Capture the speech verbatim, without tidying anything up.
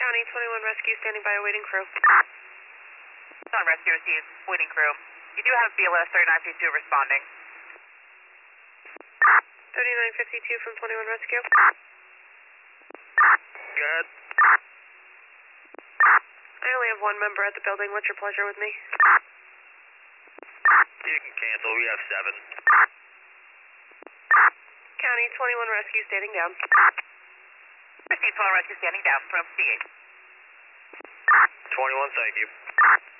County twenty-one Rescue standing by awaiting crew. On rescue received, waiting crew. You do have B L S thirty-nine fifty-two responding. thirty-nine fifty-two from twenty-one Rescue. Good. I only have one member at the building. What's your pleasure with me? You can cancel. We have seven. County twenty-one Rescue standing down. Received twenty-one rescue standing down from C H. twenty-one, thank you.